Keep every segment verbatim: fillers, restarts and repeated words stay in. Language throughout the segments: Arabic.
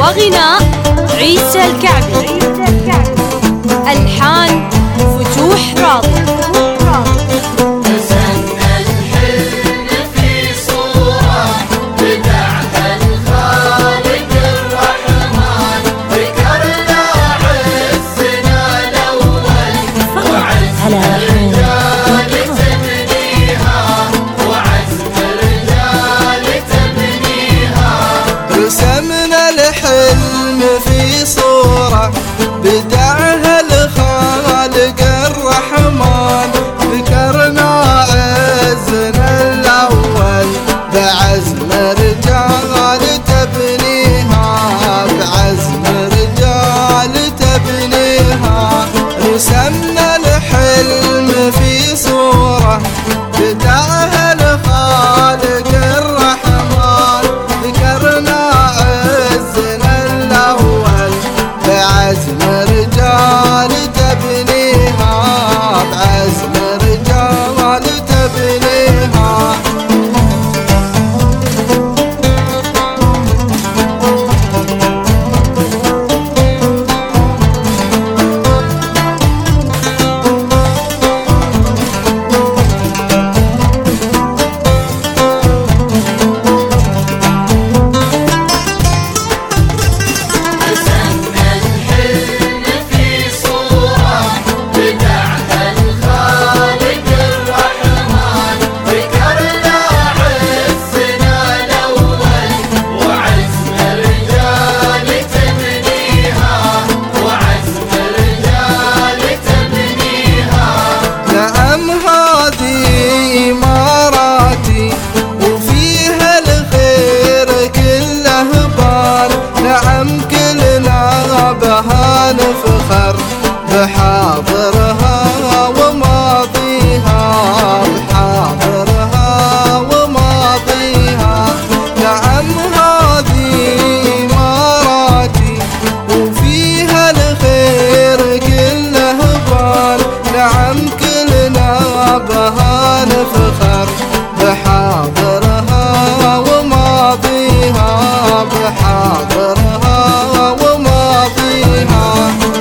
وغناء عيسى الكعبي. ألحان فتوح راضي. رسمنا الحلم في صورة بدعها الخالق الرحمن، ذكرنا عزنا الأول بعزم رجال تبنيها، بعزم رجال تبنيها. رسمنا الحلم في صورة بدعها الخالق الرحمن، ذكرنا بعزم رجال تبنيها، بعزم رجال تبنيها. نفخر بحاضرها وماضيها، بحاضرها وماضيها. نعم هذه إماراتي وفيها الخير كله بان، نعم كلنا بها نفخر بحاضرها وماضيها، بحاضرها وماضيها.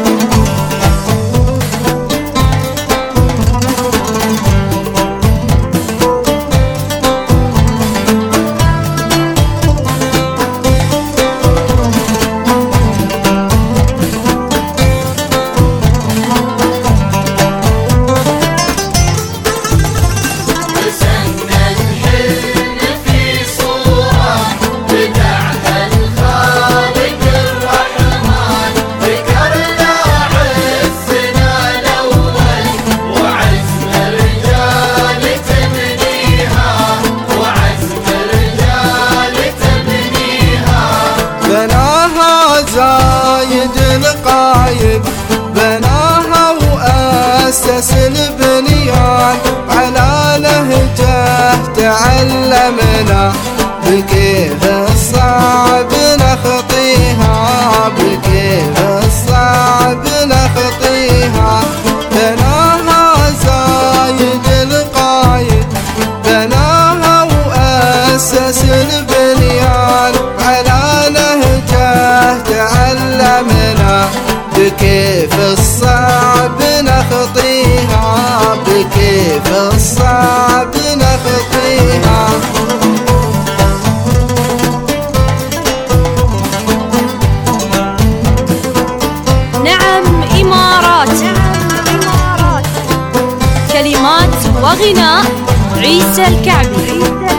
زايد القايد بناها وأسس البنيان، على نهجه تعلمنا بكيف الصعب نخطيها، بكيف الصعب نخطيها. بناها زايد القايد بناها وأسس البنيان، على نهجه تعلمنا بكيف الصعب نخطيها، بكيف الصعب نخطيها. نعم إمارات. كلمات وغناء عيسى الكعبي.